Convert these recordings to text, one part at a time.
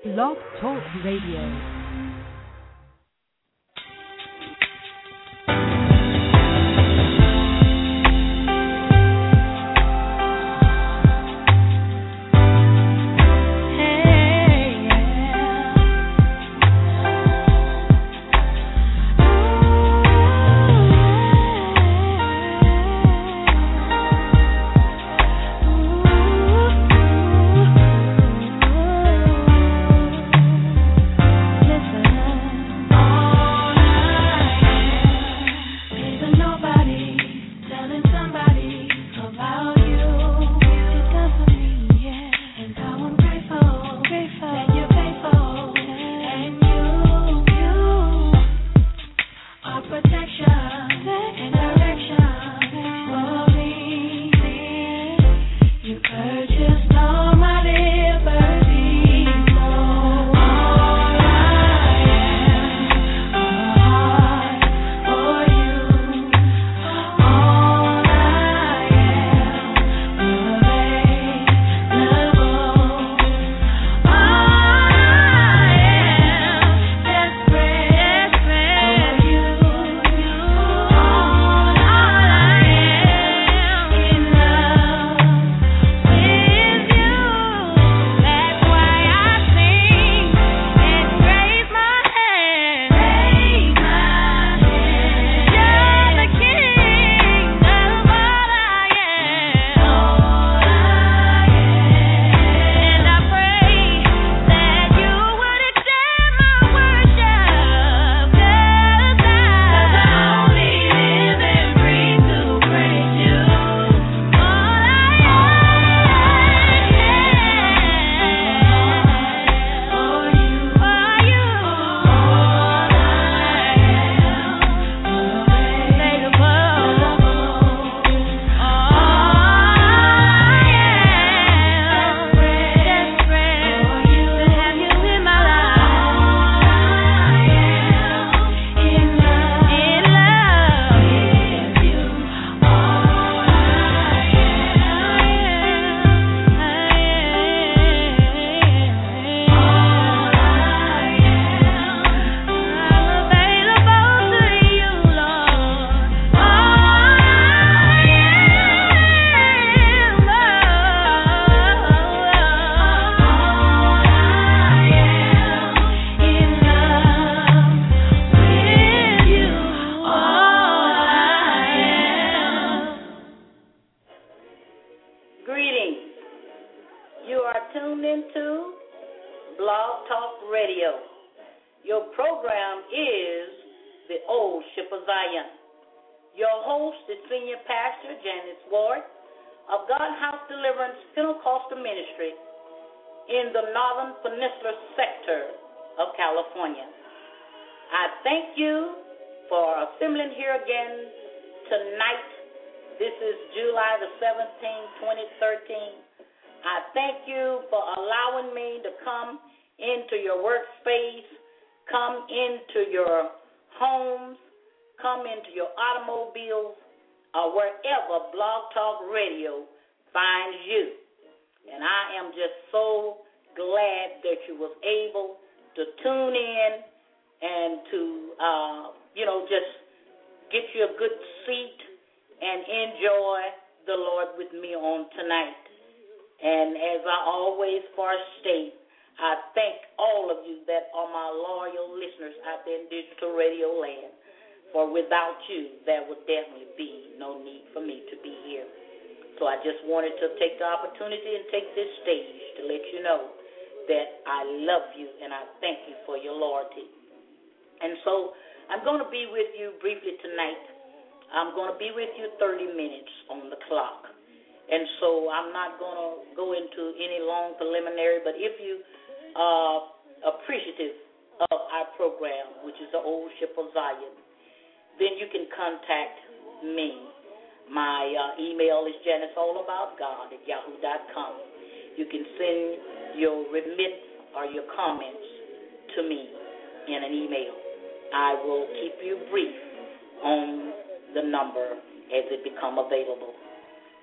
Blog Talk Radio.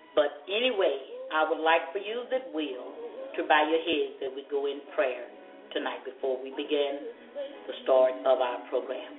But anyway, I would like for you that will to bow your heads that we go in prayer tonight before we begin the start of our program.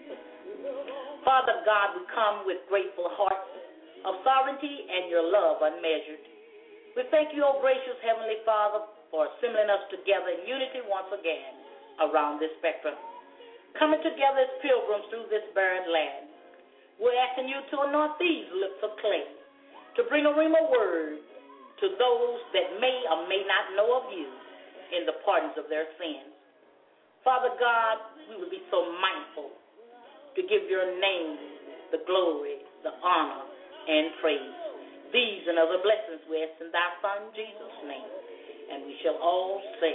Father God, we come with grateful hearts of sovereignty and your love unmeasured. We thank you, O gracious Heavenly Father, for assembling us together in unity once again around this spectrum. Coming together as pilgrims through this barren land, we're asking you to anoint these lips of clay, to bring a rhema word to those that may or may not know of you in the pardons of their sins. Father God, we would be so mindful to give your name the glory, the honor, and praise. These and other blessings we ask in thy Son, Jesus' name. And we shall all say,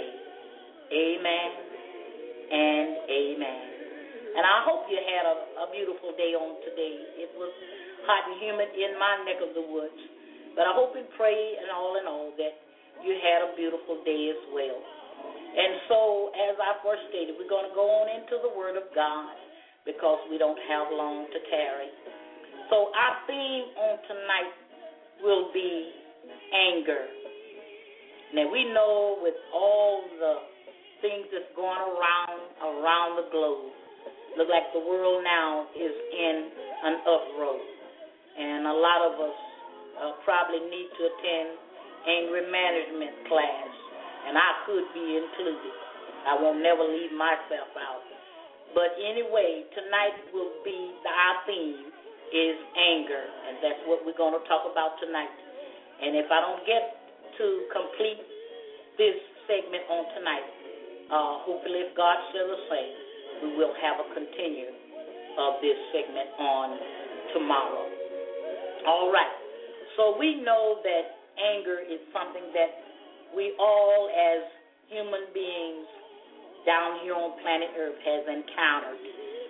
amen and amen. And I hope you had a beautiful day on today. It was hot and humid in my neck of the woods. But I hope and pray in all that you had a beautiful day as well. And so, as I first stated, we're going to go on into the Word of God because we don't have long to tarry. So our theme on tonight will be anger. Now, we know with all the things that's going around the globe, look like the world now is in an uproar. And a lot of us probably need to attend anger management class, and I could be included. I won't never leave myself out. But anyway, tonight will be, our theme is anger, and that's what we're going to talk about tonight. And if I don't get to complete this segment on tonight, hopefully if God shall the same, we will have a continue of this segment on tomorrow. All right. So we know that anger is something that we all as human beings down here on planet Earth has encountered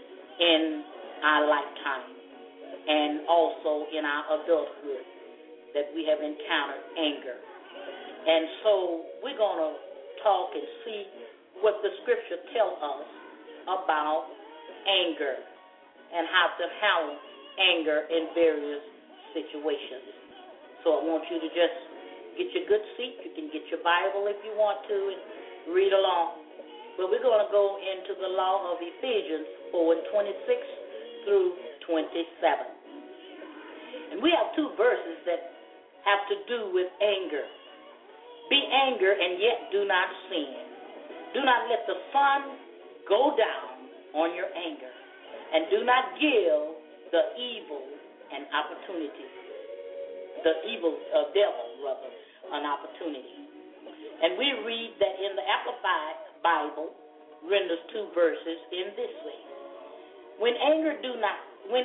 in our lifetime and also in our adulthood, that we have encountered anger. And so we're going to talk and see what the scripture tells us about anger and how to handle anger in various situations. So I want you to just get your good seat. You can get your Bible if you want to and read along. But we're going to go into the law of Ephesians 4:26 through 27. And we have two verses that have to do with anger. Be angry and yet do not sin. Do not let the sun go down on your anger. And do not give the evil an opportunity. The evil devil, rather, an opportunity. And we read that in the Amplified Bible, renders two verses in this way. When anger, do not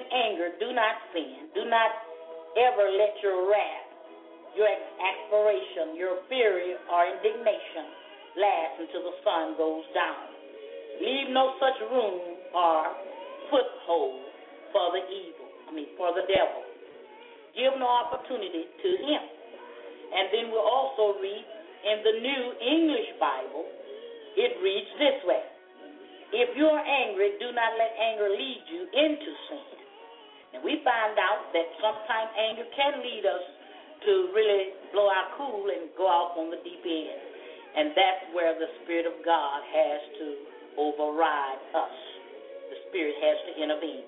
sin. Do not ever let your wrath, your exasperation, your fury or indignation last until the sun goes down. Leave no such room or foothold for the devil. Give no opportunity to him. And then we'll also read in the New English Bible, it reads this way. If you are angry, do not let anger lead you into sin. And we find out that sometimes anger can lead us to really blow our cool and go off on the deep end. And that's where the Spirit of God has to override us. The Spirit has to intervene.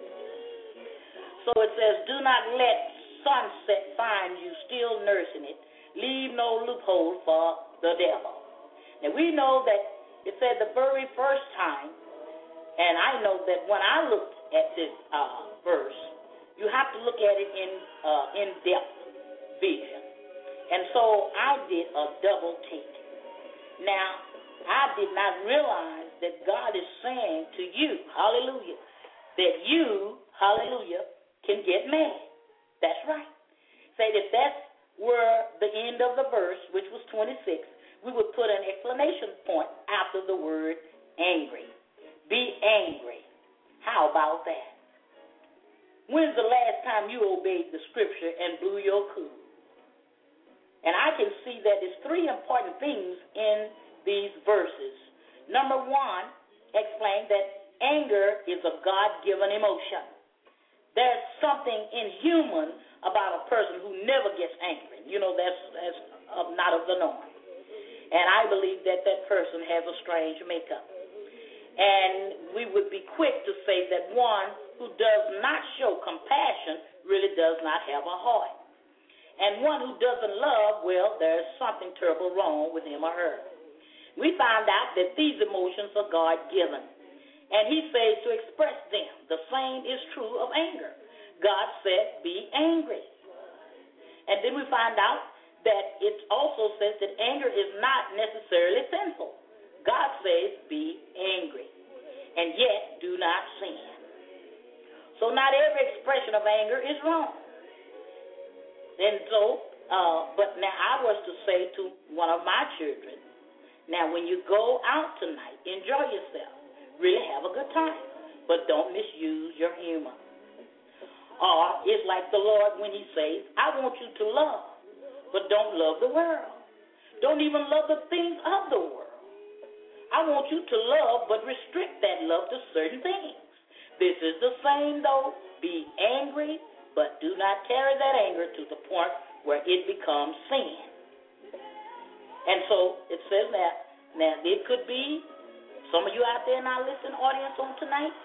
So it says, do not let sunset find you still nursing it. Leave no loophole for the devil. Now we know that it said the very first time, and I know that when I looked at this verse, you have to look at it in depth vision. And so I did a double take. Now, I did not realize that God is saying to you, hallelujah, that you, hallelujah, can get mad. That's right. Say that that's where the end of the verse, which was 26, we would put an exclamation point after the word angry. Be angry. How about that? When's the last time you obeyed the scripture and blew your cool? And I can see that there's three important things in these verses. Number one, explain that anger is a God-given emotion. There's something inhuman about a person who never gets angry. You know, that's not of the norm. And I believe that that person has a strange makeup. And we would be quick to say that one who does not show compassion really does not have a heart. And one who doesn't love, well, there's something terrible wrong with him or her. We find out that these emotions are God-given. And he says to express them. The same is true of anger. God said, be angry. And then we find out that it also says that anger is not necessarily sinful. God says, be angry. And yet, do not sin. So not every expression of anger is wrong. And so, but now I was to say to one of my children, now when you go out tonight, enjoy yourself. Really have a good time. But don't misuse your humor. Or it's like the Lord when he says, I want you to love, but don't love the world. Don't even love the things of the world. I want you to love, but restrict that love to certain things. This is the same, though. Be angry, but do not carry that anger to the point where it becomes sin. And so it says that. Now, it could be, some of you out there in our listening audience on tonight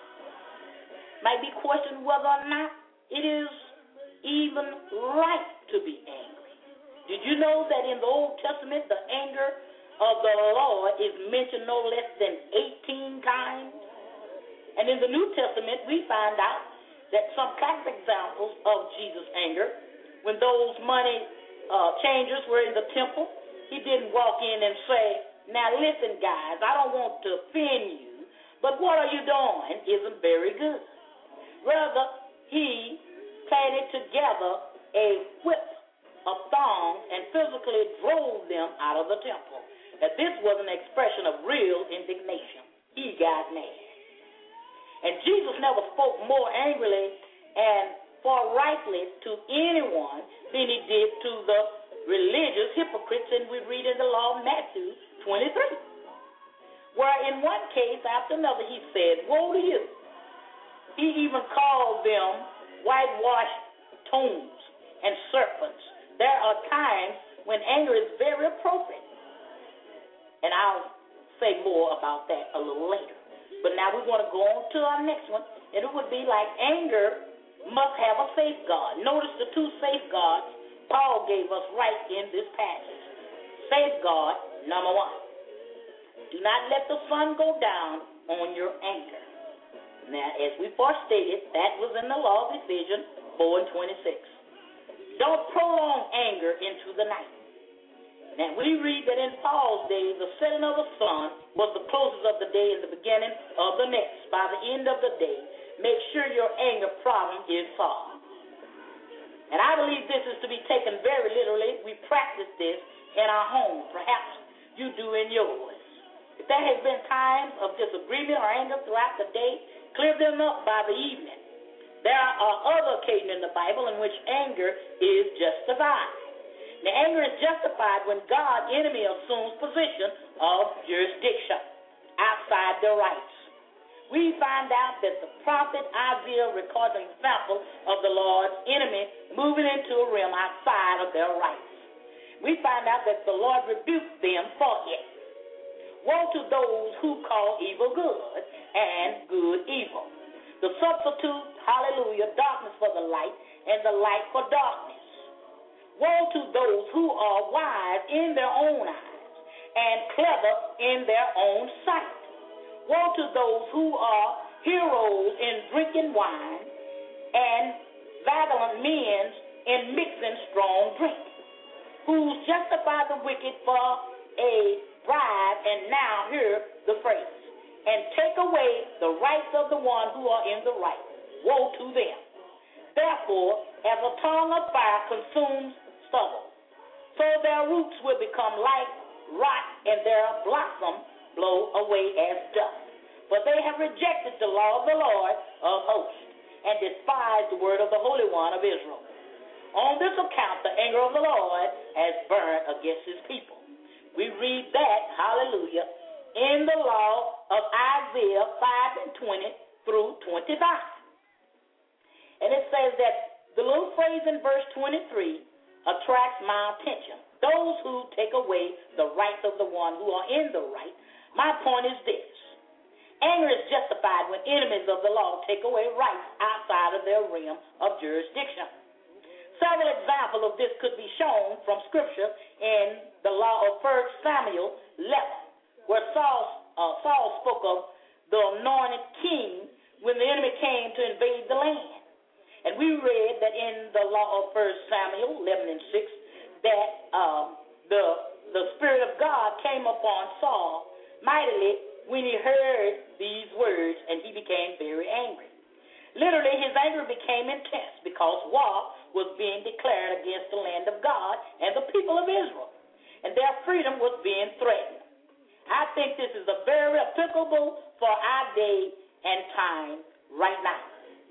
might be questioning whether or not it is even right to be angry. Did you know that in the Old Testament, the anger of the Lord is mentioned no less than 18 times? And in the New Testament, we find out that some classic examples of Jesus' anger, when those money changers were in the temple, he didn't walk in and say, now listen, guys, I don't want to offend you, but what are you doing isn't very good. Rather, he planted together a whip of thongs and physically drove them out of the temple. Now, this was an expression of real indignation. He got mad. And Jesus never spoke more angrily and forthrightly to anyone than he did to the religious hypocrites, and we read in the law of Matthew 23, where in one case after another he said, woe to you. He even called them whitewashed tombs and serpents. There are times when anger is very appropriate. And I'll say more about that a little later. But now we want to go on to our next one, and it would be like anger must have a safeguard. Notice the two safeguards Paul gave us right in this passage. Safeguard number one. Do not let the sun go down on your anger. Now, as we first stated, that was in the law of Ephesians 4:26. Don't prolong anger into the night. Now, we read that in Paul's day, the setting of the sun was the closest of the day and the beginning of the next. By the end of the day, make sure your anger problem is solved. And I believe this is to be taken very literally. We practice this in our homes. Perhaps you do in yours. If there has been times of disagreement or anger throughout the day, clear them up by the evening. There are other occasions in the Bible in which anger is justified. The anger is justified when God's enemy assumes position of jurisdiction outside their rights. We find out that the prophet Isaiah records an example of the Lord's enemy moving into a realm outside of their rights. We find out that the Lord rebuked them for it. Woe to those who call evil good and good evil. The substitute, hallelujah, darkness for the light and the light for darkness. Woe to those who are wise in their own eyes and clever in their own sight. Woe to those who are heroes in drinking wine and valiant men in mixing strong drink, who justify the wicked for a bribe, and now hear the phrase, and take away the rights of the one who are in the right. Woe to them. Therefore, as a tongue of fire consumes stubble, so their roots will become like rot, and their blossom blow away as dust. For they have rejected the law of the Lord of hosts, and despised the word of the Holy One of Israel. On this account, the anger of the Lord has burned against his people. We read that, hallelujah, in the law of Isaiah 5:20 through 25. And it says that the little phrase in verse 23 attracts my attention. those who take away the rights of the one who are in the right. My point is this. Anger is justified when enemies of the law take away rights outside of their realm of jurisdiction. Several examples of this could be shown from Scripture in the law of 1 Samuel 11, where Saul spoke of the anointed king when the enemy came to invade the land. And we read that in the law of 1 Samuel 11 and 6 that the Spirit of God came upon Saul mightily when he heard these words, and he became very angry. Literally, his anger became intense because war was being declared against the land of God and the people of Israel, and their freedom was being threatened. I think this is a very applicable for our day and time right now.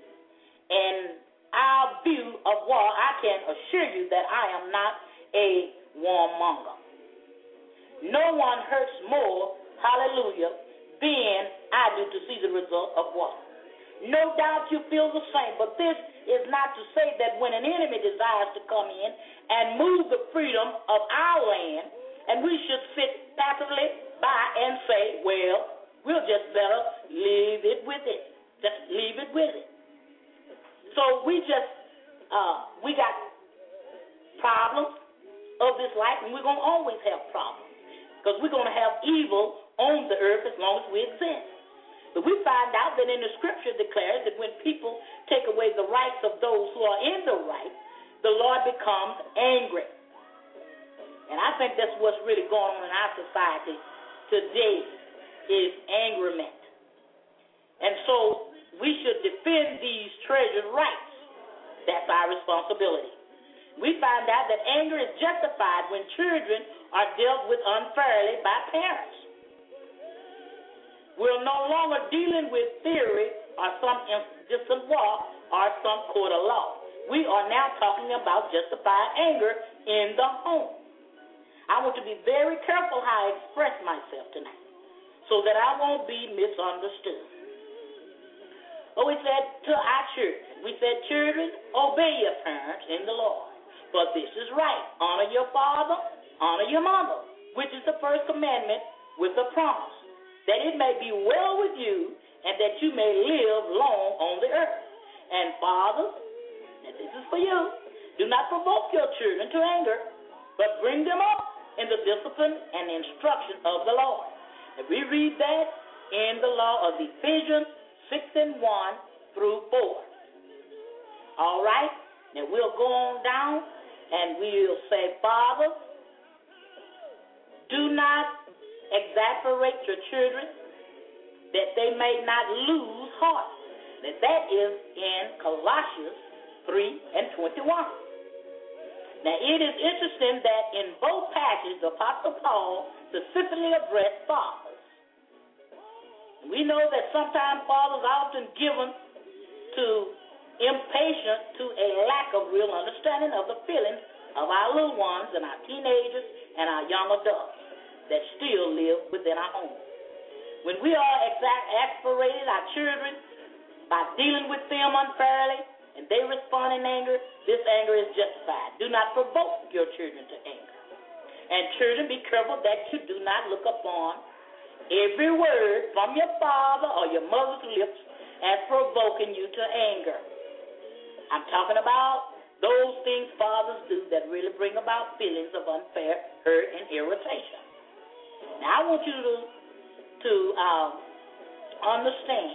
In our view of war, I can assure you that I am not a warmonger. No one hurts more, hallelujah, than I do to see the result of war. No doubt you feel the same, but this is not to say that when an enemy desires to come in and move the freedom of our land, and we should sit passively by and say, well, we'll just better leave it with it. Just leave it with it. So we got problems of this life, and we're going to always have problems because we're going to have evil on the earth as long as we exist. But we find out that in the Scripture declares that when people take away the rights of those who are in the right, the Lord becomes angry. And I think that's what's really going on in our society today is angerment. And so we should defend these treasured rights. That's our responsibility. We find out that anger is justified when children are dealt with unfairly by parents. We're no longer dealing with theory or some distant law or some court of law. We are now talking about justified anger in the home. I want to be very careful how I express myself tonight so that I won't be misunderstood. Oh, we said to our children, we said, children, obey your parents in the Lord. For this is right. Honor your father, honor your mother, which is the first commandment with a promise, that it may be well with you and that you may live long on the earth. And fathers, and this is for you, do not provoke your children to anger, but bring them up in the discipline and instruction of the Lord. And we read that in the law of Ephesians 6 and 1 through 4. All right? Now we'll go on down and we'll say, Father, do not exasperate your children that they may not lose heart. Now that is in Colossians 3 and 21. Now it is interesting that in both passages, the Apostle Paul specifically addressed fathers. We know that sometimes fathers are often given to impatient to a lack of real understanding of the feelings of our little ones and our teenagers and our young adults that still live within our home. When we are exasperated, our children, by dealing with them unfairly, and they respond in anger, this anger is justified. Do not provoke your children to anger. And children, be careful that you do not look upon every word from your father or your mother's lips as provoking you to anger. I'm talking about those things fathers do that really bring about feelings of unfair hurt and irritation. Now, I want you to understand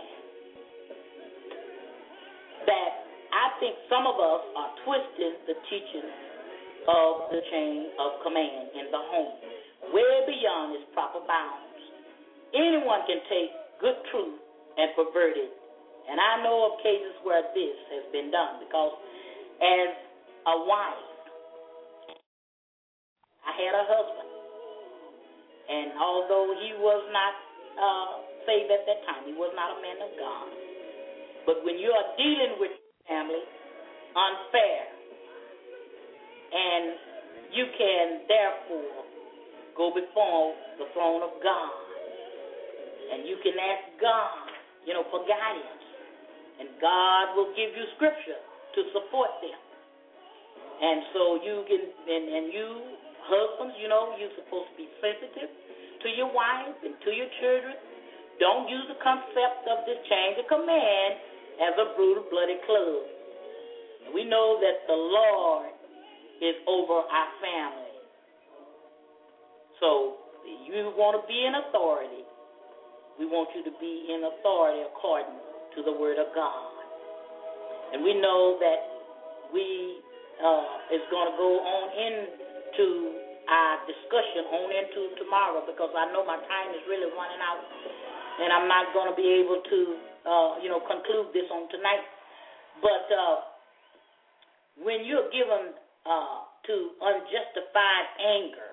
that I think some of us are twisting the teaching of the chain of command in the home way beyond its proper bounds. Anyone can take good truth and pervert it. And I know of cases where this has been done because as a wife, I had a husband. And although he was not saved at that time, he was not a man of God. But when you are dealing with family unfair, and you can therefore go before the throne of God, and you can ask God, for guidance. And God will give you scripture to support them. And so you can, and you Husbands, you know, you're supposed to be sensitive to your wife and to your children. Don't use the concept of this change of command as a brutal, bloody club. We know that the Lord is over our family. So you want to be in authority. We want you to be in authority according to the Word of God. And we know that we is going to go on into our discussion on into tomorrow, because I know my time is really running out, and I'm not going to be able to, conclude this on tonight. But when you're given to unjustified anger,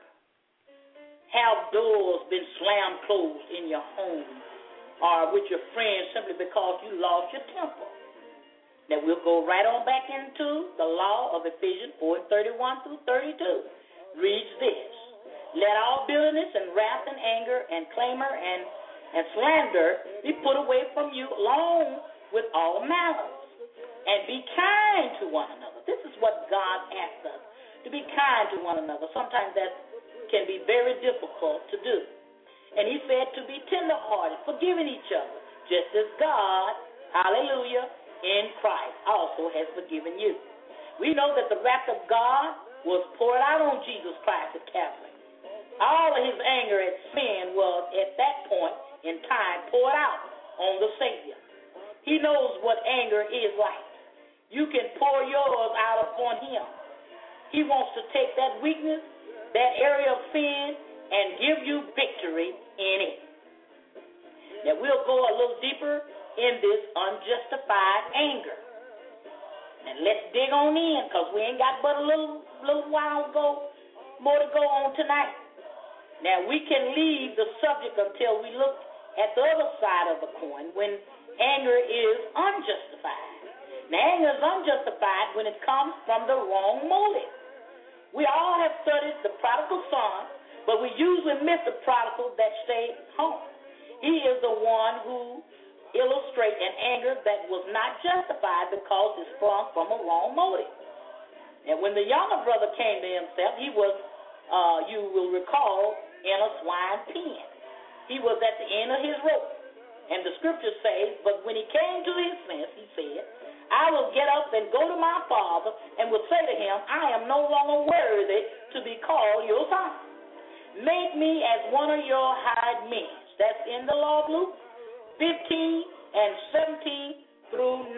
have doors been slammed closed in your home or with your friends simply because you lost your temper. Now we'll go right on back into the law of Ephesians 4:31 through 32. Reads this: let all bitterness and wrath and anger and clamor and slander be put away from you, along with all malice, and be kind to one another. This is what God asks us, to be kind to one another. Sometimes that can be very difficult to do. And he said to be tenderhearted, forgiving each other, just as God, hallelujah, in Christ also has forgiven you. We know that the wrath of God was poured out on Jesus Christ at Calvary. All of his anger at sin was, at that point in time, poured out on the Savior. He knows what anger is like. You can pour yours out upon him. He wants to take that weakness, that area of sin, and give you victory in it. Now, we'll go a little deeper in this unjustified anger. And let's dig on in, because we ain't got but a little while more to go on tonight. Now, we can leave the subject until we look at the other side of the coin, when anger is unjustified. Now, anger is unjustified when it comes from the wrong motive. We all have studied the prodigal son, but we usually miss the prodigal that stayed home. He is the one who illustrates an anger that was not justified because it sprung from a wrong motive. And when the younger brother came to himself, he was, you will recall, in a swine pen. He was at the end of his rope. And the scripture says, but when he came to his sense, he said, I will get up and go to my father and will say to him, I am no longer worthy to be called your son. Make me as one of your hired men. That's in the law of Luke 15 and 17 through 19.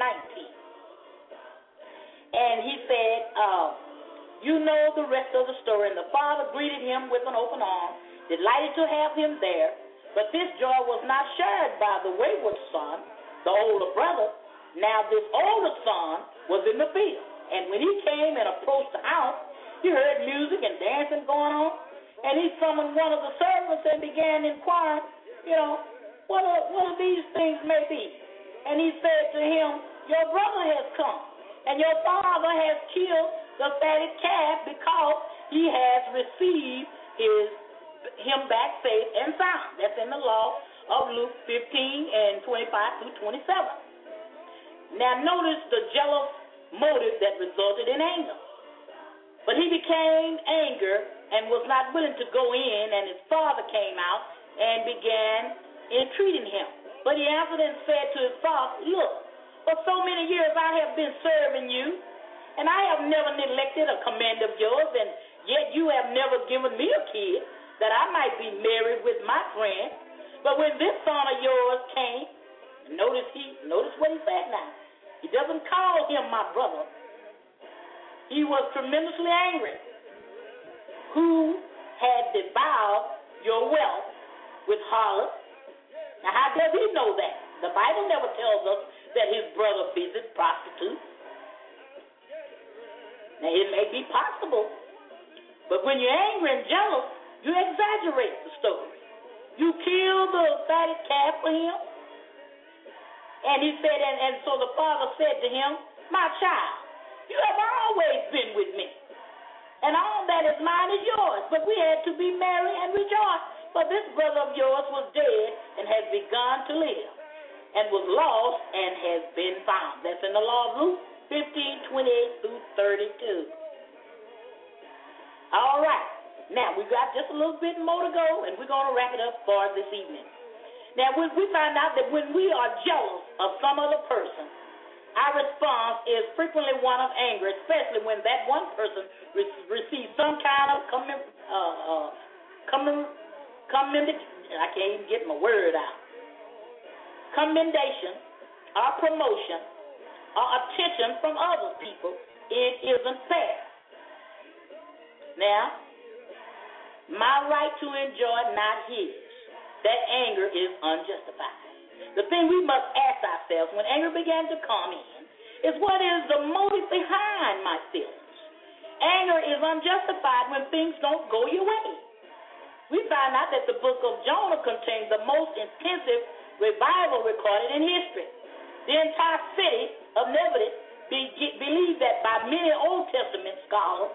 And he said, you know the rest of the story. And the father greeted him with an open arm, delighted to have him there. But this joy was not shared by the wayward son, the older brother. Now this older son was in the field. And when he came and approached the house, he heard music and dancing going on. And he summoned one of the servants and began inquiring, what these things may be. And he said to him, your brother has come, and your father has killed the fatted calf because he has received him back safe and sound. That's in the law of Luke 15 and 25 through 27. Now notice the jealous motive that resulted in anger. But he became angry and was not willing to go in, and his father came out and began entreating him. But he answered and said to his father, look, for so many years I have been serving you, and I have never neglected a command of yours, and yet you have never given me a kid that I might be married with my friend. But when this son of yours came, notice what he said now. He doesn't call him my brother. He was tremendously angry. Who had devoured your wealth with harlots? Now, how does he know that? The Bible never tells us that his brother visited prostitutes. Now, it may be possible, but when you're angry and jealous, you exaggerate the story. You killed the fatted calf for him. And he said, and so the father said to him, my child, you have always been with me, and all that is mine is yours. But we had to be merry and rejoice, for this brother of yours was dead and has begun to live, and was lost and has been found. That's in the law of Luke 15:28 through 32. All right. Now, we've got just a little bit more to go, and we're going to wrap it up for this evening. Now, when we find out that when we are jealous of some other person, our response is frequently one of anger, especially when that one person receives some kind of I can't even get my word out. Commendation or promotion or attention from other people. It isn't fair. Now, my right to enjoy, not his. That anger is unjustified. The thing we must ask ourselves when anger began to come in is, what is the motive behind my feelings? Anger is unjustified when things don't go your way. We find out that the book of Jonah contains the most intensive revival recorded in history. The entire city of Nineveh believed that by many Old Testament scholars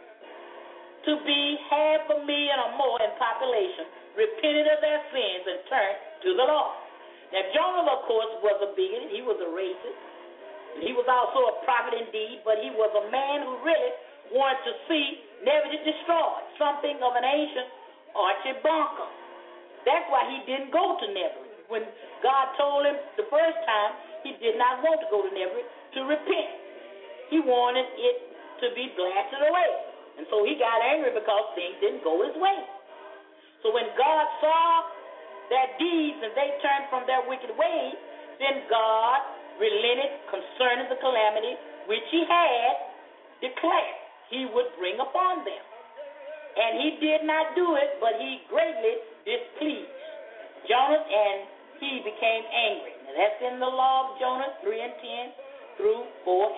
to be 500,000 or more in population repented of their sins and turned to the Lord. Now, Jonah, of course, was a bigot. He was a racist. He was also a prophet indeed, but he was a man who really wanted to see Nineveh destroyed, something of an ancient Archie Bunker. That's why he didn't go to Nineveh. When God told him the first time, he did not want to go to Nineveh to repent. He wanted it to be blasted away. And so he got angry because things didn't go his way. So when God saw their deeds and they turned from their wicked ways, then God relented concerning the calamity which he had declared he would bring upon them. And he did not do it, but he greatly displeased Jonah, and he became angry. Now that's in the law of Jonah 3:10 through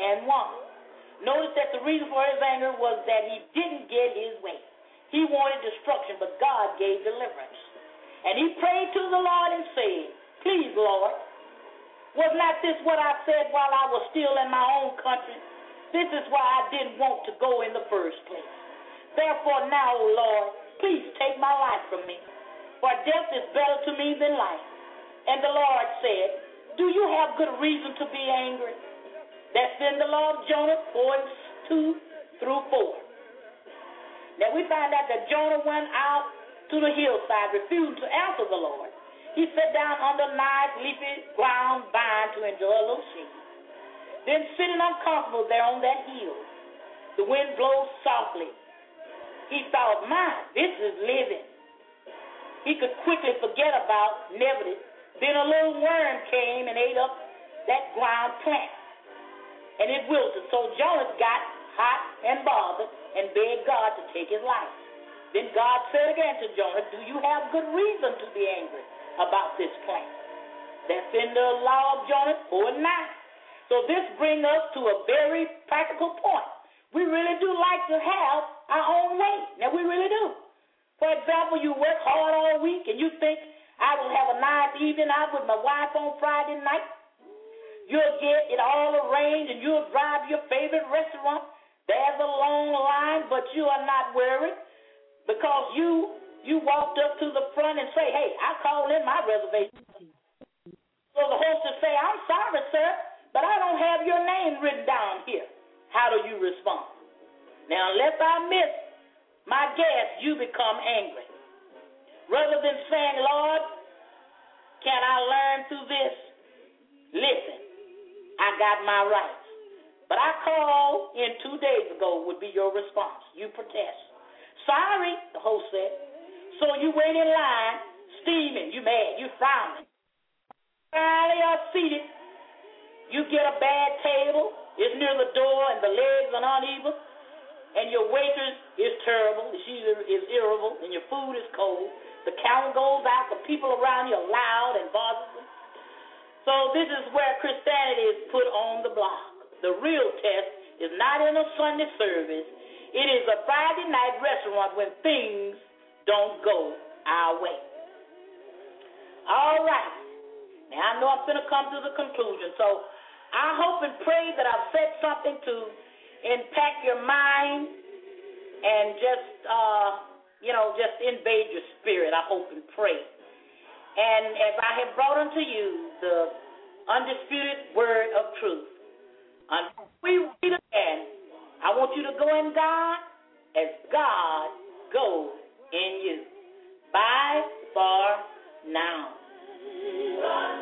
4:1. Notice that the reason for his anger was that he didn't get his way. He wanted destruction, but God gave deliverance. And he prayed to the Lord and said, "Please, Lord, was not this what I said while I was still in my own country? This is why I didn't want to go in the first place. Therefore now, O Lord, please take my life from me, for death is better to me than life." And the Lord said, "Do you have good reason to be angry?" That's in the law of Jonah 4:2 through 4. Now we find out that Jonah went out to the hillside, refused to answer the Lord. He sat down under nice leafy ground vine to enjoy a little shade. Then sitting uncomfortable there on that hill, the wind blows softly. He thought, this is living. He could quickly forget about Nineveh. Then a little worm came and ate up that ground plant, and it wilted. So Jonah got hot and bothered and begged God to take his life. Then God said again to Jonah, "Do you have good reason to be angry about this plant?" That's in the law of Jonah 4:9. So this brings us to a very practical point. We really do like to have our own way. Now, we really do. For example, you work hard all week and you think, "I will have a nice evening out with my wife on Friday night." You'll get it all arranged and you'll drive to your favorite restaurant. There's a long line, but you are not worried because you walked up to the front and say, "Hey, I called in my reservation." So the hostess say, "I'm sorry, sir, but I don't have your name written down here." How do you respond? Now, unless I miss my guess, you become angry. Rather than saying, "Lord, can I learn through this? Listen, I got my rights, but I called in 2 days ago," would be your response. You protest. "Sorry," the host said. So you wait in line, steaming, you mad, you frowning. Finally are seated. You get a bad table. It's near the door and the legs are uneven. And your waitress is terrible. She is irritable and your food is cold. The counter goes out. The people around you are loud and bothersome. So this is where Christianity is put on the block. The real test is not in a Sunday service. It is a Friday night restaurant when things don't go our way. All right. Now, I know I'm going to come to the conclusion. So I hope and pray that I've said something to impact your mind and just invade your spirit. I hope and pray. And as I have brought unto you the undisputed word of truth, until we read again, I want you to go in God as God go in you. Bye for now.